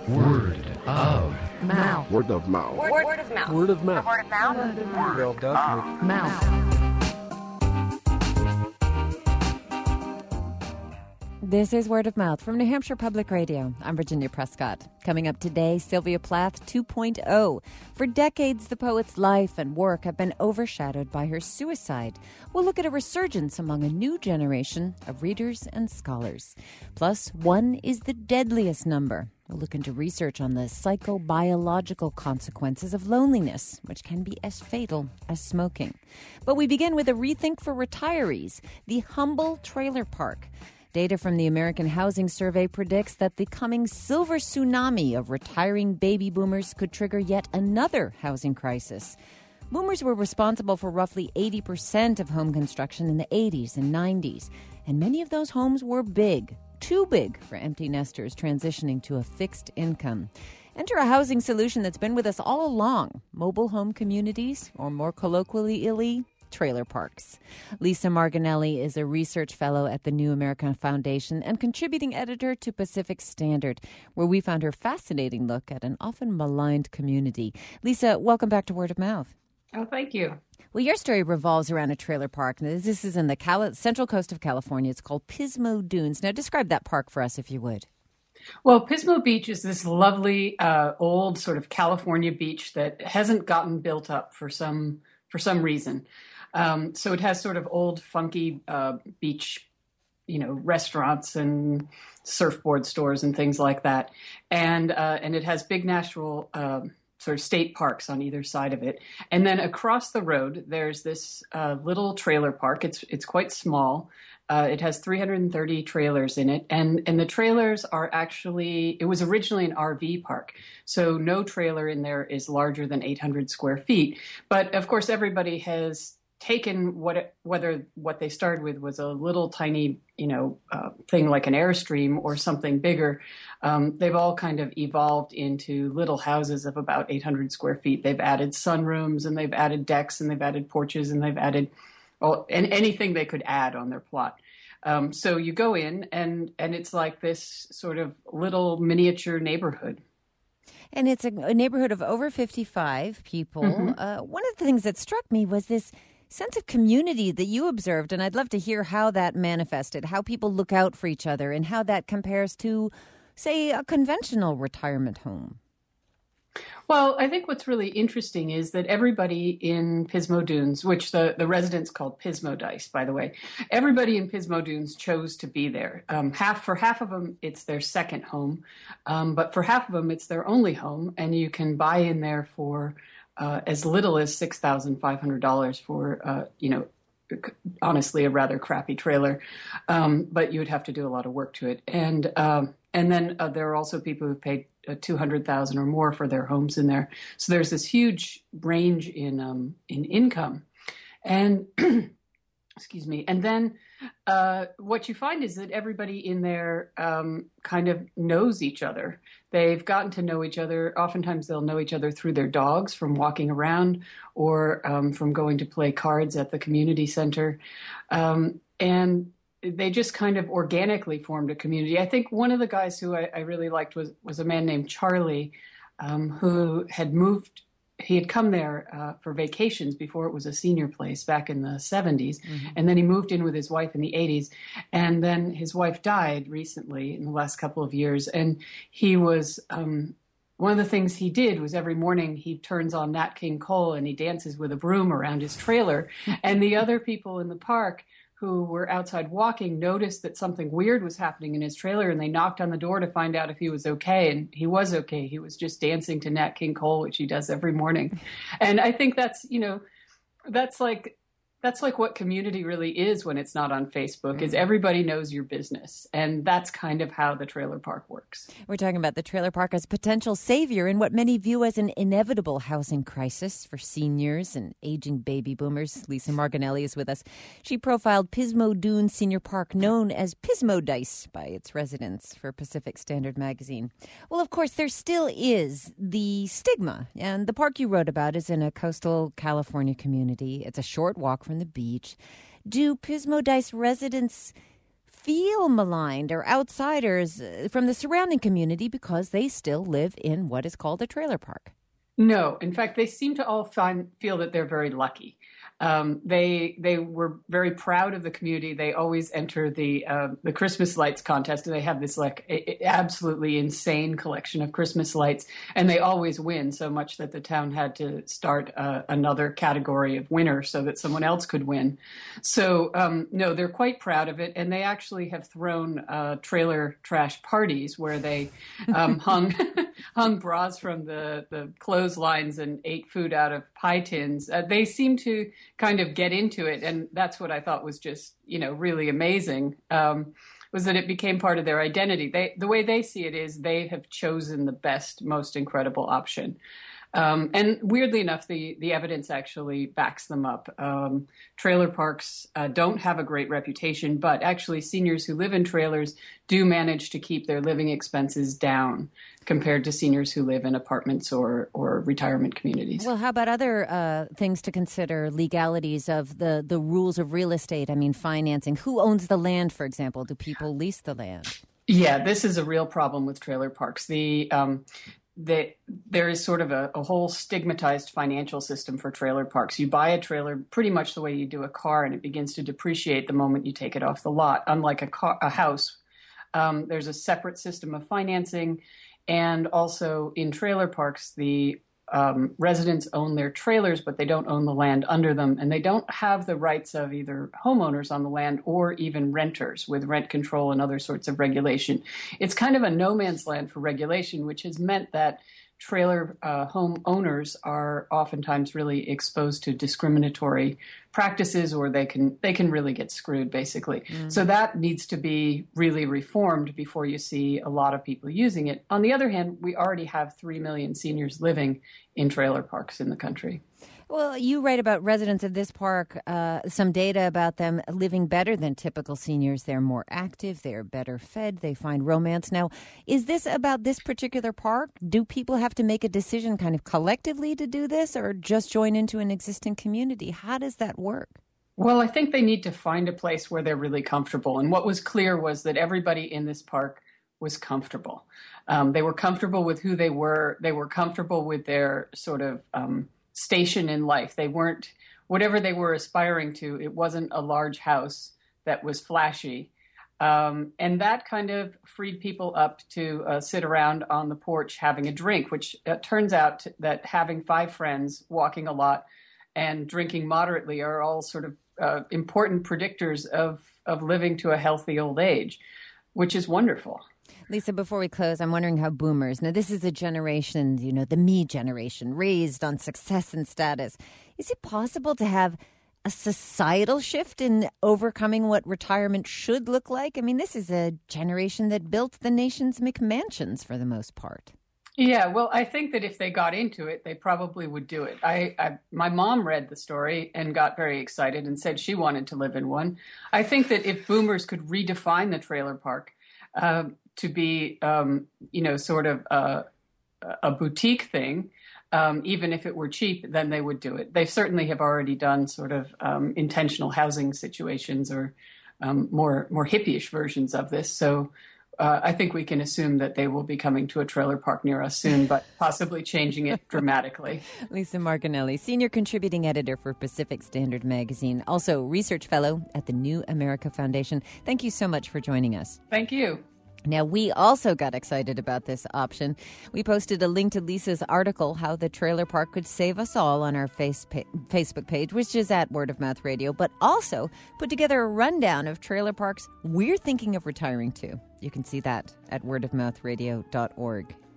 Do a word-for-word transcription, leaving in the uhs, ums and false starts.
Word of mouth. Word of mouth. Word, word of mouth. Word of mouth. Word of mouth. Word of mouth. Mouth. This is Word of Mouth from New Hampshire Public Radio. I'm Virginia Prescott. Coming up today, Sylvia Plath two point oh. For decades, the poet's life and work have been overshadowed by her suicide. We'll look at a resurgence among a new generation of readers and scholars. Plus, one is the deadliest number. We'll look into research on the psychobiological consequences of loneliness, which can be as fatal as smoking. But we begin with a rethink for retirees, the Humble Trailer Park. Data from the American Housing Survey predicts that the coming silver tsunami of retiring baby boomers could trigger yet another housing crisis. Boomers were responsible for roughly eighty percent of home construction in the eighties and nineties, and many of those homes were big, too big for empty nesters transitioning to a fixed income. Enter a housing solution that's been with us all along: mobile home communities, or more colloquially, trailer parks. Lisa Marginelli is a research fellow at the New American Foundation and contributing editor to Pacific Standard, where we found her fascinating look at an often maligned community. Lisa, welcome back to Word of Mouth. Oh, thank you. Well, your story revolves around a trailer park. This is in the Cali- central coast of California. It's called Pismo Dunes. Now, describe that park for us, if you would. Well, Pismo Beach is this lovely, uh, old sort of California beach that hasn't gotten built up for some for some reason. Um, so it has sort of old, funky uh, beach, you know, restaurants and surfboard stores and things like that. And uh, and it has big natural uh, sort of state parks on either side of it. And then across the road, there's this uh, little trailer park. It's it's quite small. Uh, it has three hundred thirty trailers in it. And, and the trailers are actually, it was originally an R V park. So no trailer in there is larger than eight hundred square feet. But of course, everybody has taken what it, whether what they started with was a little tiny, you know, uh, thing like an Airstream or something bigger. Um, they've all kind of evolved into little houses of about eight hundred square feet. They've added sunrooms and they've added decks and they've added porches and they've added well, and anything they could add on their plot. Um, so you go in and and it's like this sort of little miniature neighborhood. And it's a, a neighborhood of over fifty-five people. Mm-hmm. Uh, one of the things that struck me was this sense of community that you observed, and I'd love to hear how that manifested, how people look out for each other, and how that compares to, say, a conventional retirement home. Well, I think what's really interesting is that everybody in Pismo Dunes, which the, the residents called Pismo Dice, by the way, everybody in Pismo Dunes chose to be there. Um, half for half of them, it's their second home, um, but for half of them, it's their only home, and you can buy in there for Uh, as little as six thousand five hundred dollars for, uh, you know, honestly, a rather crappy trailer. Um, but you would have to do a lot of work to it. And um, and then uh, there are also people who've paid uh, two hundred thousand dollars or more for their homes in there. So there's this huge range in um, in income. And excuse me. And then uh, what you find is that everybody in there um, kind of knows each other. They've gotten to know each other. Oftentimes they'll know each other through their dogs from walking around or um, from going to play cards at the community center. Um, and they just kind of organically formed a community. I think one of the guys who I, I really liked was, was a man named Charlie, um, who had moved. He had come there uh, for vacations before it was a senior place back in the seventies. Mm-hmm. And then he moved in with his wife in the eighties. And then his wife died recently in the last couple of years. And he was, um, one of the things he did was every morning he turns on Nat King Cole and he dances with a broom around his trailer. And the other people in the park who were outside walking noticed that something weird was happening in his trailer, and they knocked on the door to find out if he was okay. And he was okay. He was just dancing to Nat King Cole, which he does every morning. And I think that's, you know, that's like, that's like what community really is when it's not on Facebook, mm-hmm. is everybody knows your business. And that's kind of how the trailer park works. We're talking about the trailer park as potential savior in what many view as an inevitable housing crisis for seniors and aging baby boomers. Lisa Marginelli is with us. She profiled Pismo Dunes Senior Park, known as Pismo Dice by its residents, for Pacific Standard magazine. Well, of course, there still is the stigma. And the park you wrote about is in a coastal California community. It's a short walk from the beach. Do Pismo Dice residents feel maligned or outsiders uh, from the surrounding community because they still live in what is called a trailer park. No, in fact, they seem to all find, feel that they're very lucky. Um, they they were very proud of the community. They always enter the uh, the Christmas lights contest, and they have this like a, a absolutely insane collection of Christmas lights, and they always win so much that the town had to start uh, another category of winner so that someone else could win. So um, no, they're quite proud of it, and they actually have thrown uh, trailer trash parties where they um, hung hung bras from the the clotheslines and ate food out of pie tins. Uh, they seem to kind of get into it. And that's what I thought was just, you know, really amazing, um, was that it became part of their identity. They, the way they see it is they have chosen the best, most incredible option. Um, and weirdly enough, the, the evidence actually backs them up. Um, trailer parks uh, don't have a great reputation, but actually seniors who live in trailers do manage to keep their living expenses down compared to seniors who live in apartments or, or retirement communities. Well, how about other uh, things to consider, legalities of the, the rules of real estate? I mean, financing. Who owns the land, for example? Do people lease the land? Yeah, this is a real problem with trailer parks. The um, that there is sort of a, a whole stigmatized financial system for trailer parks. You buy a trailer pretty much the way you do a car, and it begins to depreciate the moment you take it off the lot. Unlike a car, a house, um, there's a separate system of financing, and also in trailer parks, the um, residents own their trailers, but they don't own the land under them, and they don't have the rights of either homeowners on the land or even renters with rent control and other sorts of regulation. It's kind of a no man's land for regulation, which has meant that trailer uh, home owners are oftentimes really exposed to discriminatory practices, or they can they can really get screwed, basically. Mm. So that needs to be really reformed before you see a lot of people using it. On the other hand, we already have three million seniors living in trailer parks in the country. Well, you write about residents of this park, uh, some data about them living better than typical seniors. They're more active, they're better fed, they find romance. Now, is this about this particular park? Do people have to make a decision kind of collectively to do this, or just join into an existing community? How does that work? Well, I think they need to find a place where they're really comfortable. And what was clear was that everybody in this park was comfortable. Um, they were comfortable with who they were. They were comfortable with their sort of um, station in life. They weren't, whatever they were aspiring to, it wasn't a large house that was flashy. Um, and that kind of freed people up to uh, sit around on the porch having a drink, which uh, turns out to, that having five friends, walking a lot, and drinking moderately are all sort of uh, important predictors of, of living to a healthy old age, which is wonderful. Lisa, before we close, I'm wondering how boomers, now this is a generation, you know, the me generation, raised on success and status. Is it possible to have a societal shift in overcoming what retirement should look like? I mean, this is a generation that built the nation's McMansions for the most part. Yeah, well, I think that if they got into it, they probably would do it. I, I, my mom read the story and got very excited and said she wanted to live in one. I think that if boomers could redefine the trailer park uh, to be, um, you know, sort of a, a boutique thing, um, even if it were cheap, then they would do it. They certainly have already done sort of um, intentional housing situations or um, more more hippie-ish versions of this. So uh, I think we can assume that they will be coming to a trailer park near us soon, but possibly changing it dramatically. Lisa Margonelli, senior contributing editor for Pacific Standard Magazine, also research fellow at the New America Foundation. Thank you so much for joining us. Thank you. Now, we also got excited about this option. We posted a link to Lisa's article, How the Trailer Park Could Save Us All, on our face pa- Facebook page, which is at Word of Mouth Radio, but also put together a rundown of trailer parks we're thinking of retiring to. You can see that at word of mouth radio dot org.